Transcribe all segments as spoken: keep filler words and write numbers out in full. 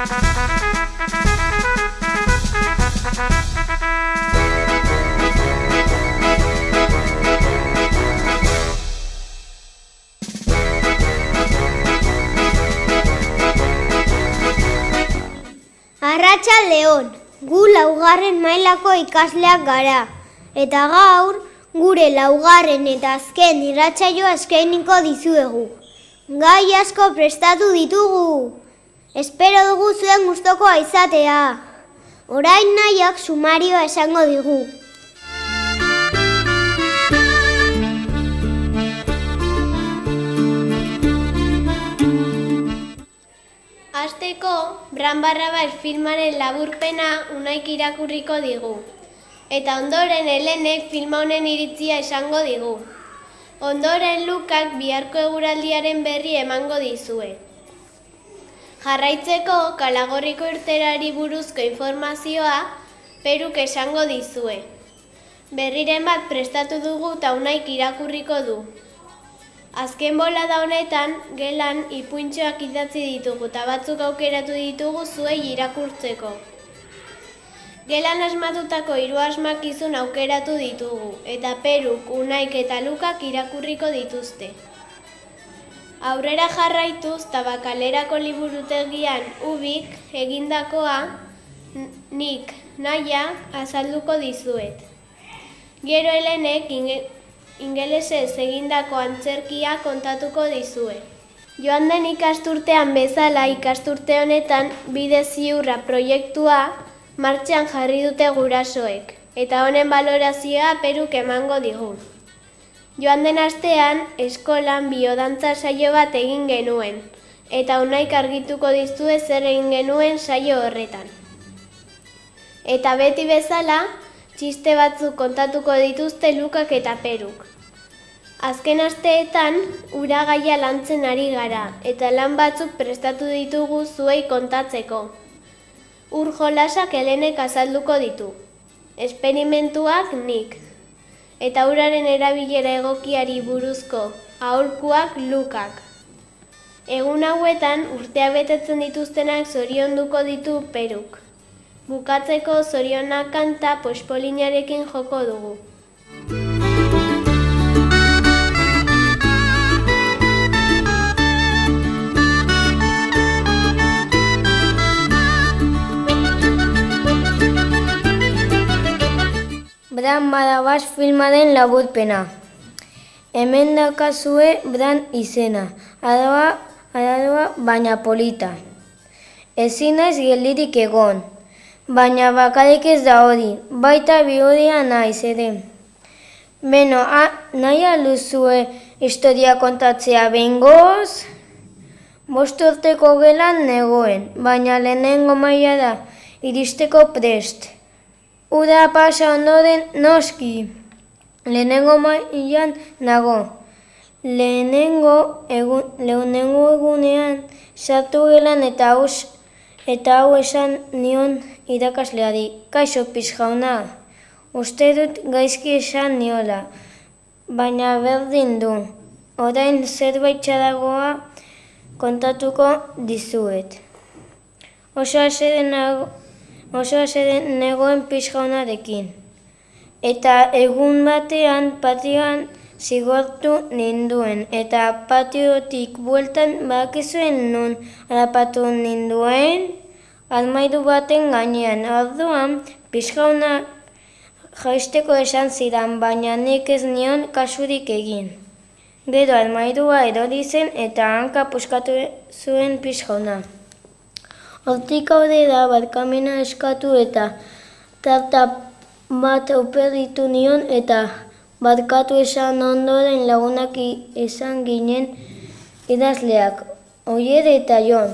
Arratsaldeon, gu laugarren mailako ikasleak gara, eta gaur gure laugarren eta azken irratsaioa eskainiko dizuegu. Gai asko prestatu ditugu. Espero dugu zuen gustokoa izatea. Orain nahiak sumarioa esango digu. Hasteko, Bran Barrabas filmaren laburpena Unaik irakurriko digu. Eta ondoren Helenek filma honen iritzia esango digu. Ondoren Lukak biharko eguraldiaren berri emango dizue. Jarraitzeko, Kalagorriko irteerari buruzko informazioa Peruk esango dizue. Berriren bat prestatu dugu eta Unaik irakurriko du. Azken bolada honetan, gelan ipuintxoak idatzi ditugu eta batzuk aukeratu ditugu zuei irakurtzeko. Gelan asmatutako hiru asmakizun aukeratu ditugu, eta Peruk, Unaik eta Lukak irakurriko dituzte. Aurrera jarraituz, Tabakalerako liburutegian Ubik egindakoa nik, Naia, azalduko dizuet. Gero Helenek ingelesez egindako antzerkia kontatuko dizue. Joan den ikasturtean bezala ikasturte honetan bide ziurra proiektua martxan jarri dute gurasoek, eta honen balorazioa Peruk emango digu. Joan den astean eskolan biodantza saio bat egin genuen, eta Unaik argituko dizue zer egin genuen saio horretan. Eta beti bezala, txiste batzuk kontatuko dituzte Lukak eta Peruk. Azken asteetan, uragaia lantzen ari gara, eta lan batzuk prestatu ditugu zuei kontatzeko. Ur jolasak Helenek azalduko ditu. Esperimentuak nik. Eta uraren erabilera egokiari buruzko aholkuak Lukak. Egun hauetan, urtea betetzen dituztenak zorionduko ditu Peruk. Bukatzeko zorionak kanta pospolinarekin joko dugu. Bran Barrabas filmaren laburpena. Hemen daukazue Bran izena, araua, araua baina polita. Ezin naiz geldirik egon. Baina bakarrik ez da hori, baita bihoria naiz ere. Beno, nahi aluzue historia kontatzea behingoz? Bost urteko gelan negoen, baina lehenengo mailara iristeko prest. Ura pasa ondoren noski, lehenengo mailan nago. Lehenengo, egun, lehenengo egunean sartu gelan eta haus Eta hau esan nion irakasleari, kaixo pizjauna, uste dut gaizki esan niola, baina berdin du, orain zerbait txaragoa kontatuko dizuet. Oso haseren negoen pizjaunarekin, eta egun batean patioan zigortu ninduen, eta patiotik bueltan bakizuen nun harrapatu ninduen, armairu baten gainean. Orduan, pizjauna jaisteko esan zidan, baina nik ez nion kasurik egin. Gero armairua erori zen eta hanka puskatu zuen pizjauna. Hortik aurrera barkamena eskatu eta tarta bat operitu nion eta barkatu esan ondoren lagunak esan ginen idazleak, Oier eta Jon.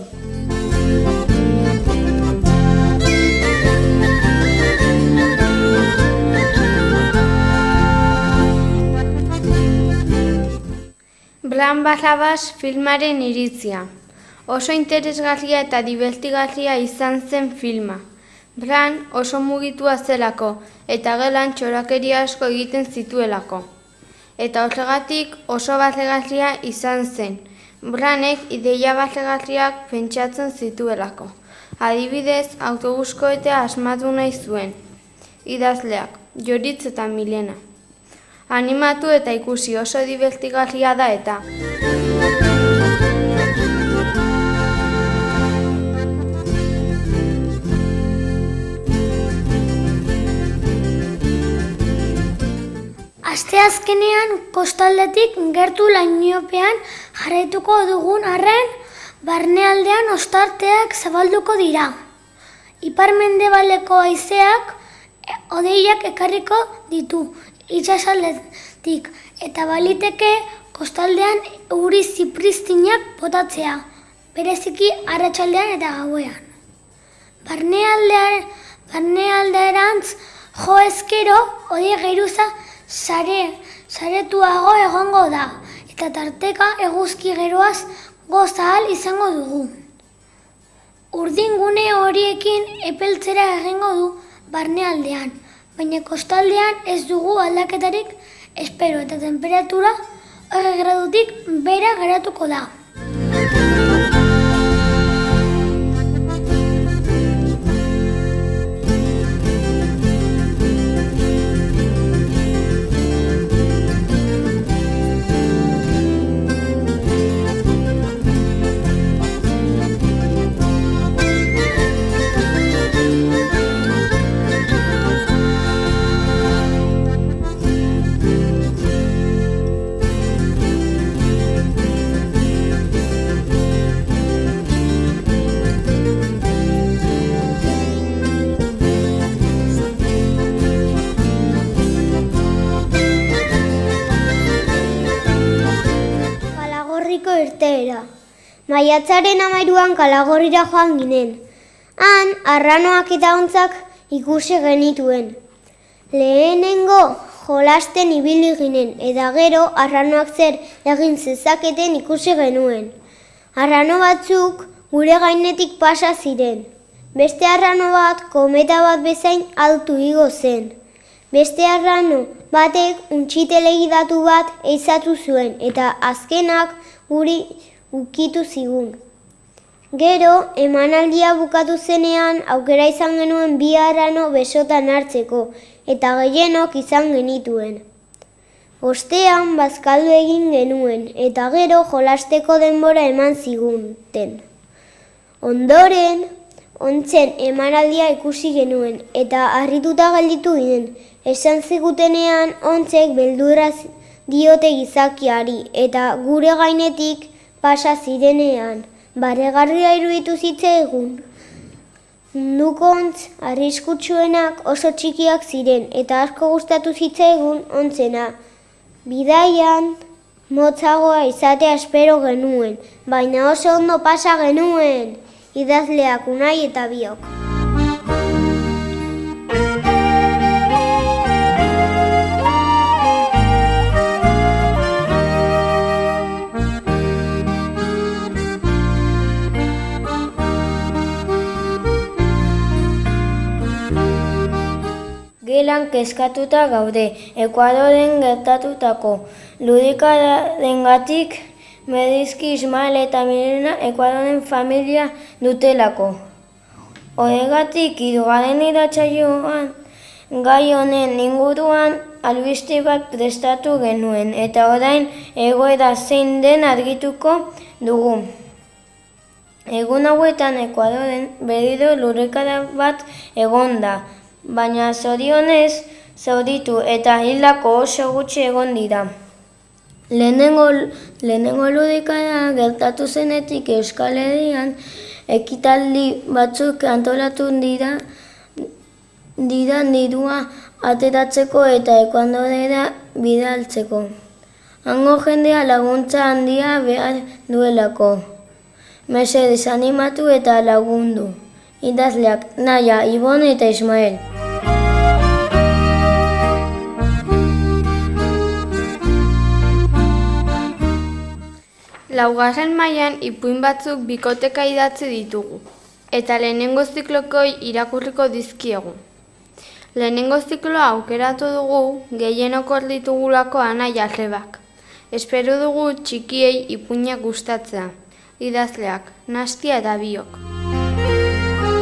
Bran Barrabas filmaren iritzia. Oso interesgarria eta dibertigarria izan zen filma. Bran oso mugitua zelako eta gelan txorakeria asko egiten zituelako. Eta horregatik oso barregarria izan zen. Branek ideia barregarriak pentsatzen zituelako. Adibidez, autobus kohetea asmatu nahi zuen. Idazleak, Joritz eta Milena. Animatu eta ikusi, oso dibertigarria da eta. Asteazkenean kostaldetik gertu lainopean jarraituko dugun arren, barnealdean ostarteak zabalduko dira. Ipar-mendebaldeko haizeak hodeiak ekarriko ditu itsasaldetik eta baliteke kostaldean euri zipristinak botatzea, bereziki arratsaldean eta gauean. Barnealdean, barnealderantz jo ezkero hodei geruza sare, saretuago egongo da eta tarteka eguzki geroaz goza ahal izango dugu. Urdingune horiekin epeltzera egingo du barnealdean, baina kostaldean ez dugu aldaketarik espero eta temperatura hogei gradutik bera geratuko da. Irteera. Maiatzaren hamairuan Kalagorrira joan ginen. Han, arranoak eta ontzak ikusi genituen. Lehenengo jolasten ibili ginen, eta gero arranoak zer egin zezaketen ikusi genuen. Arrano batzuk gure gainetik pasa ziren. Beste arrano bat kometa bat bezain altu igo zen. Beste arrano batek untxitelegidatu bat eizatu zuen, eta azkenak guri ukitu zigun. Gero, emanaldia bukatu zenean aukera izan genuen bi arrano besotan hartzeko, eta gehienok izan genituen. Ostean bazkaldu egin genuen, eta gero jolasteko denbora eman zigunten. Ondoren, ontzen emanaldia ikusi genuen, eta harrituta gelditu ginen, esan zigutenean ontzek beldurra diote gizakiari, eta gure gainetik pasa zirenean, barregarria iruditu zitzaigun. Munduko ontz arriskutsuenak oso txikiak ziren, eta asko gustatu zitzaigun ontzena. Bidaian motzagoa izatea espero genuen, baina oso ondo pasa genuen, idazleak Unai eta biok. Gelan kezkatuta gaude, Ekuadoren gertatutako ludikadengatik Medizki, Ismael eta Milena Ekuadoren familia dutelako. Horregatik hirugarren irratsaioan gai honen inguruan albiste bat prestatu genuen, eta orain egoera zein den argituko dugu. Egun hauetan Ekuadoren berriro lurrikara bat egon da, baina zorionez zauritu eta hildako oso gutxi egon dira. Lehenengo, lehenengo lurrikara gertatu zenetik Euskal Herrian ekitaldi batzuk antolatu dira, dira dirua ateratzeko eta Ekuadorera bidaltzeko. Hango jendea laguntza handia behar duelako. Mesedez animatu eta lagundu. Idazleak Naia, Ibon eta Ismael. Laugarren mailan ipuin batzuk bikoteka idatzi ditugu, eta lehenengo ziklokoi irakurriko dizkiegu. Lehenengo zikloa aukeratu dugu gehienok hor ditugulako Anaia arrebak. Espero dugu txikiei ipuinak gustatzea. Idazleak Nastia eta biok.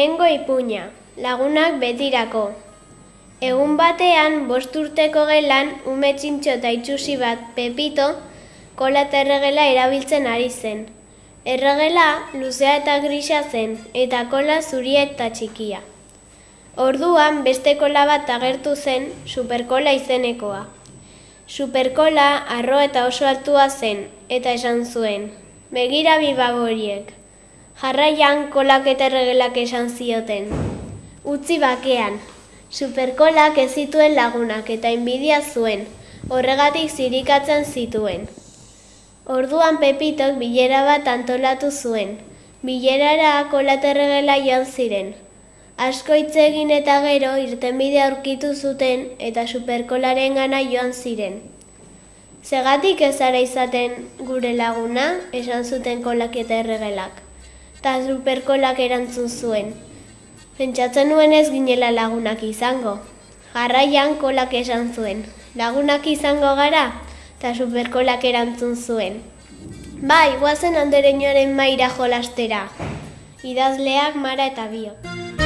Lehenengo ipuina, lagunak betirako. Egun batean, bost urteko gelan, ume txintxo eta itxusi bat, Pepito, kola eta erregela erabiltzen ari zen. Erregela luzea eta grisa zen, eta kola zuria eta txikia. Orduan, beste kola bat agertu zen, Superkola izenekoa. Superkola arro eta oso altua zen, eta esan zuen, begira bi baboriek. Jarraian kolak eta erregelak esan zioten. Utzi bakean, Superkolak ez zituen lagunak eta inbidia zuen, horregatik zirikatzen zituen. Orduan Pepitok bilera bat antolatu zuen. Bilerara kola eta erregela joan ziren. Asko hitz egin eta gero irtenbidea aurkitu zuten eta Superkolaren gana joan ziren. Zegatik ez zara izaten gure laguna, esan zuten kolak eta erregelak. Ta Superkolak erantzun zuen. Pentsatzen nuen ez ginela lagunak izango. Jarraian kolak esan zuen. Lagunak izango gara? Ta Superkolak erantzun zuen. Bai, guazen andereñoaren maira jolastera. Idazleak Mara eta Biok.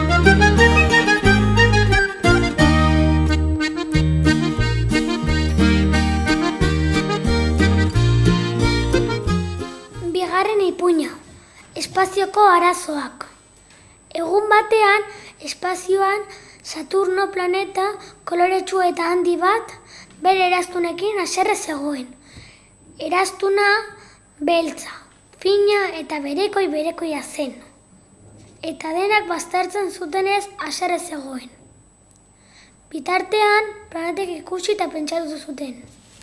Bigarren ipuina, espazioko arazoak. Egun batean, espazioan Saturno planeta koloretsu eta handi bat bere eraztunekin haserre zegoen. Eraztuna beltza, fina eta berekoi berekoia zen. Eta denak baztertzen zutenez haserre zegoen. Bitartean, planetek ikusi eta pentsatu zuten.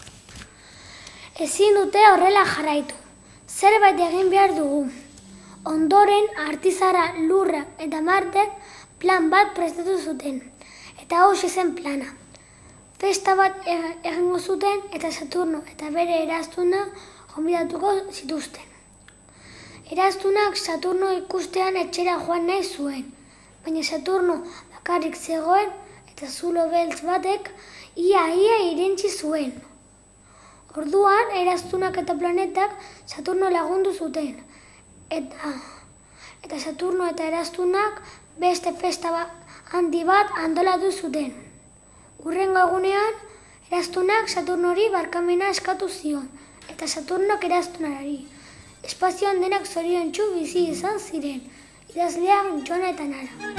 Ezin dute horrela jarraitu. Zerbait egin behar dugu. Ondoren, Artizarra, Lurra eta Martek plan bat prestatu zuten. Eta hauxe zen plana. Festa bat egingo zuten eta Saturno eta bere eraztuna gonbidatuko zituzten. Eraztunak Saturno ikustean etxera joan nahi zuen, baina Saturno bakarrik zegoen eta zulo beltz batek ia-ia irentsi zuen. Orduan, eraztunak eta planetak Saturno lagundu zuten, eta, eta Saturno eta eraztunak beste festa handi bat antolatu zuten. Hurrengo egunean, eraztunak Saturnori barkamena eskatu zion, eta Saturnok eraztunari. Espazioan denak zoriontsu bizi izan ziren, idazleak Jona eta Nara.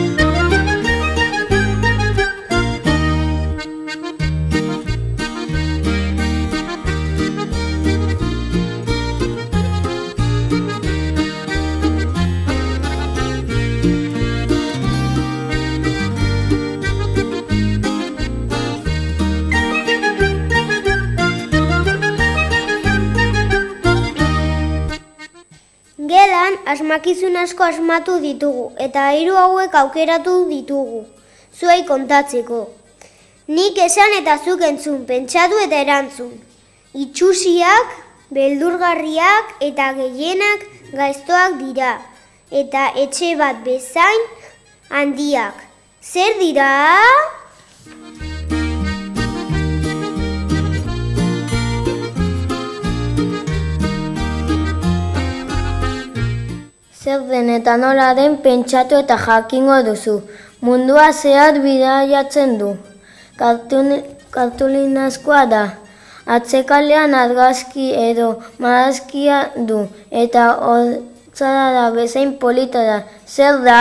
Gelan, asmakizun asko asmatu ditugu, eta hiru hauek aukeratu ditugu, zuei kontatzeko. Nik esan eta zuk entzun, pentsatu eta erantzun. Itxusiak, beldurgarriak eta gehienak gaiztoak dira, eta etxe bat bezain handiak. Zer dira? Zer den eta nola den pentsatu eta jakingo duzu. Mundua zehar bidaiatzen du. Kartulinazkoa da. Atzekalean argazki edo marrazkia du. Eta hotzara da bezain polita da. Zer da?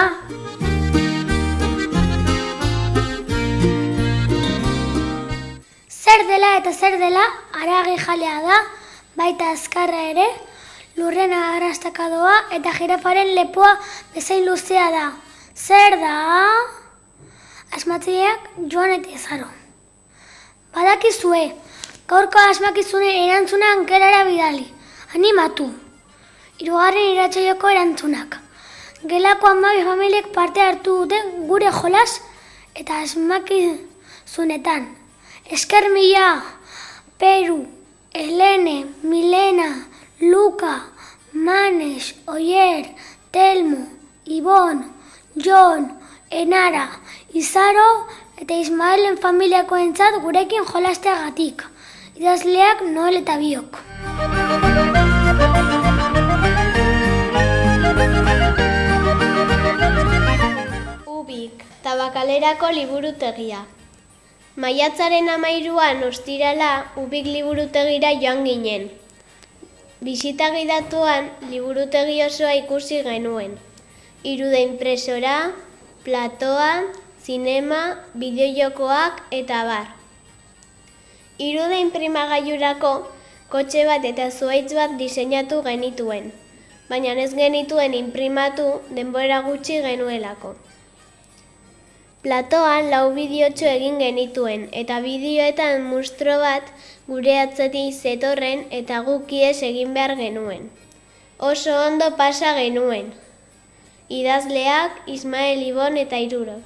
Zer dela eta zer dela haragi jalea da, baita azkarra ere, lurrena arrastakadoa eta jirafaren lepoa bezain luzea da. Zer da? Asmatzaileak Joan eta Izaro. Badakizue, gaurko asmakizunen erantzuna ankerara bidali. Animatu. Hirugarren irratsaioko erantzunak. Gelako hamabi familiek parte hartu dute gure jolas eta asmakizunetan. Esker mila, Peru, Helene, Milena, Luka, Manes, Oier, Telmo, Ibon, Jon, Enara, Izaro eta Ismaelen familiakoentzat gurekin jolasteagatik. Idazleak Noel eta Biok. Kalerako liburutegia. Maiatzaren hamairuan ostirala Ubik liburutegira joan ginen. Bisita gidatuan liburutegi osoa ikusi genuen. Irude impresora, platoa, zinema, bideojokoak eta bar. Irude inprimagailurako kotxe bat eta zuhaitz bat diseinatu genituen, baina ez genituen inprimatu denbora gutxi genuelako. Platoan lau bideotxo egin genituen eta bideoetan mustro bat gure atzetik zetorren eta guk ihes egin behar genuen. Oso ondo pasa genuen. Idazleak Ismael Ibon eta Iruro.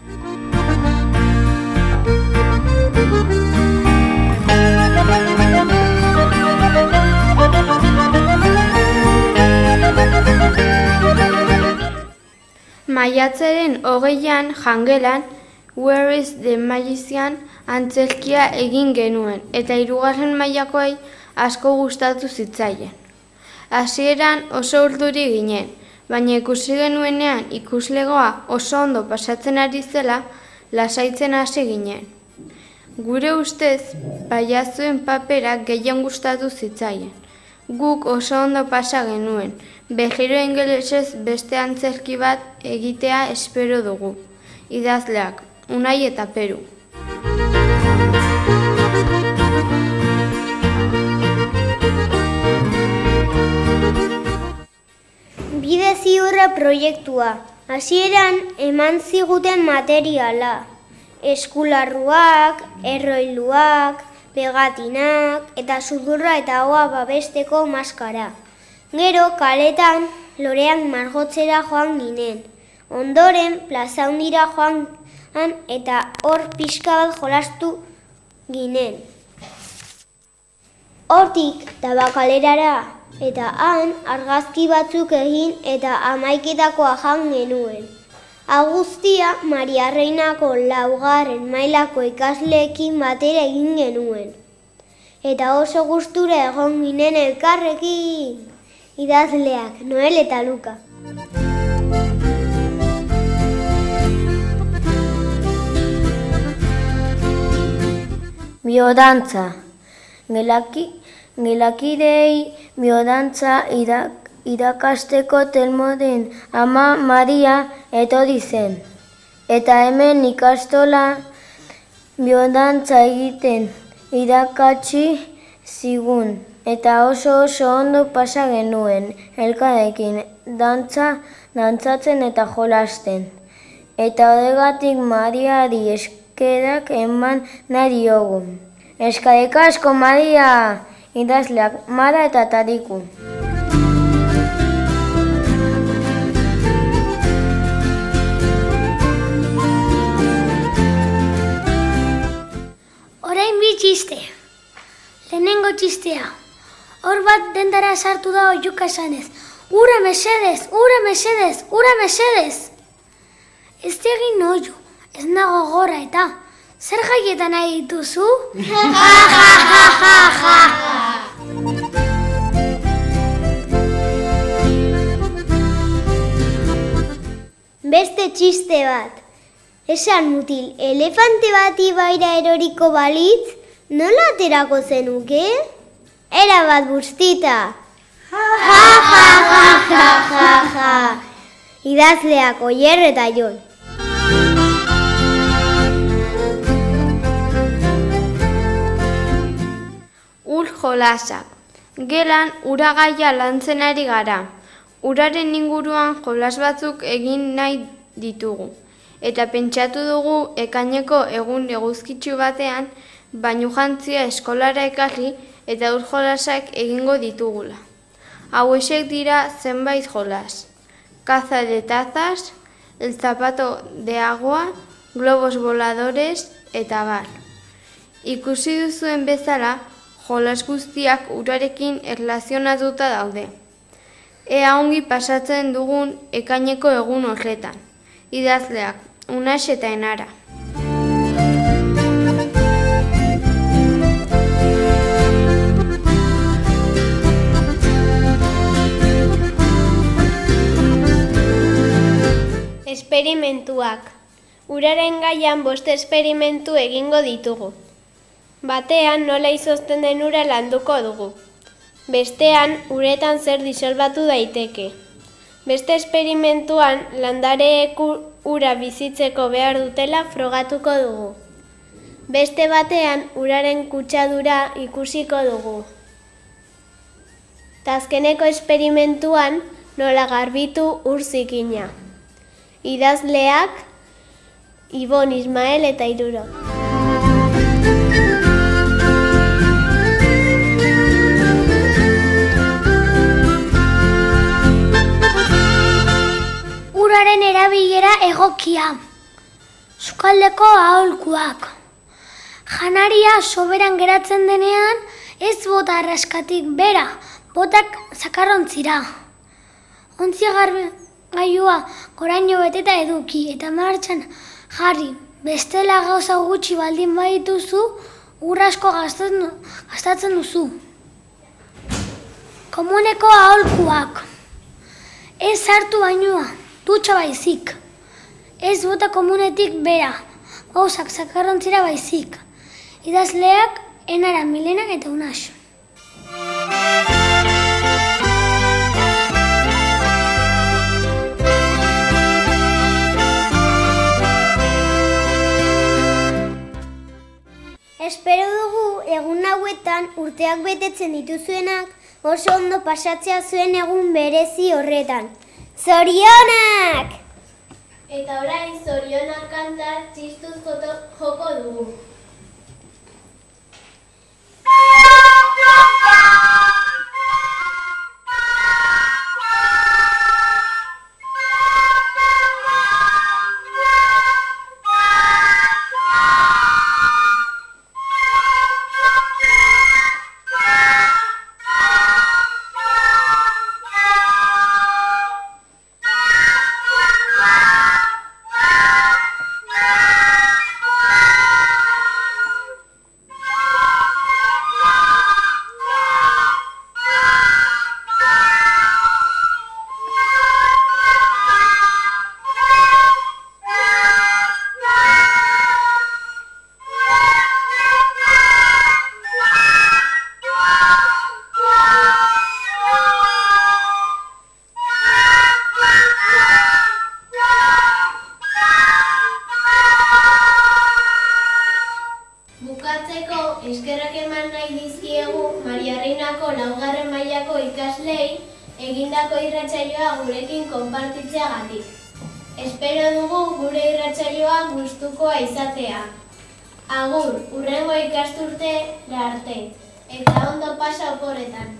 Maiatzaren hogeian jangelan Where is the Magician antzerkia egin genuen eta hirugarren mailakoei asko gustatu zitzaien. Hasieran oso urduri ginen, baina ikusi genuenean ikuslegoa oso ondo pasatzen ari zela, lasaitzen hasi ginen. Gure ustez, paiazuen paperak gehien gustatu zitzaien. Guk oso ondo pasa genuen, berriro ingelesez beste antzerki bat egitea espero dugu. Idazleak, Unai eta Peru. Bide ziurra proiektua. Hasieran eman ziguten materiala. Eskularruak, erroiluak, pegatinak eta sudurra eta hoa babesteko maskara. Gero kaletan loreak margotzera joan ginen. Ondoren plaza handira joan eta hor pixka bat jolastu ginen. Hortik tabakalerara eta han argazki batzuk egin eta hamaiketakoa jan genuen. Agustia Maria Reinako laugarren mailako ikasleekin batera egin genuen. Eta oso gustura egon ginen elkarrekin. Idazleak, Noel eta Luka. Biodantza. Gelaki, gelakidei biodantza irak, irakasteko Telmoden ama Maria etorri zen. Eta hemen ikastola biodantza egiten irakatsi zigun. Eta oso oso ondo pasa genuen, elkarrekin dantza, dantzatzen eta jolasten. Eta horregatik Mariari eskerak eman nahi diogu. Eskerrik asko, Maria! Idazleak, Mara eta Tariku. Orain bi txiste. Lehenengo txistea. Hor bat dendara sartu da oiuka esanez. Ura mesedez, ura mesedez, ura mesedez. Ez egin oiu, ez nago gora eta. Zer jaietan nahi dituzu? Beste txiste bat. Esan mutil, elefante bat ibaira eroriko balitz, nola aterako zenuke? Era bat bustita. Ja, ja, ja, ja, ja, ja. Idazleak, Oier eta Jon. Ur jolasak. Gelan uragaia lantzen ari gara. Uraren inguruan jolas batzuk egin nahi ditugu. Eta pentsatu dugu ekaineko egun eguzkitsu batean bainu jantzia eskolara ekarri eta ur jolasak egingo ditugula. Hauexek dira zenbait jolas. Caza de tazas, el zapato de agua, globos voladores eta bar. Ikusi duzuen bezala, jolas guztiak urarekin erlazionatuta daude. Ea ongi pasatzen dugun ekaineko egun horretan. Idazleak, Unax eta Enara. Esperimentuak. Uraren gaian bost esperimentu egingo ditugu. Batean nola izozten den ura landuko dugu. Bestean uretan zer disolbatu daiteke. Beste esperimentuan landareek ura bizitzeko behar dutela frogatuko dugu. Beste batean uraren kutsadura ikusiko dugu. Ta azkeneko esperimentuan nola garbitu ur zikina. Idazleak Ibon, Ismael eta Iruro. Uraren erabilera egokia. Sukaldeko aholkuak. Janaria soberan geratzen denean, ez bota arraskatik bera, botak zakarrontzira. Ontzia gailua goraino beteta eduki eta martxan jarri, bestela gauza gutxi baldin badituzu, ur asko gastatzen duzu. Komuneko aholkuak. Ez hartu bainua, dutxa baizik. Ez bota komunetik bera, gauzak zakarrontzira baizik. Idazleak Enara, Milena eta Unaxo. Espero dugu egun hauetan urteak betetzen dituzuenak oso ondo pasatzea zuen egun berezi horretan. Zorionak! Eta orain zorionak kanta txistuz joko dugu. Eskerrak eman nahi dizkiegu Maria Reinako laugarren mailako ikaslei egindako irratsaioa gurekin konpartitzeagatik. Espero dugu gure irratsaioa gustukoa izatea. Agur, hurrengo ikasturtera arte, eta ondo pasa oporretan.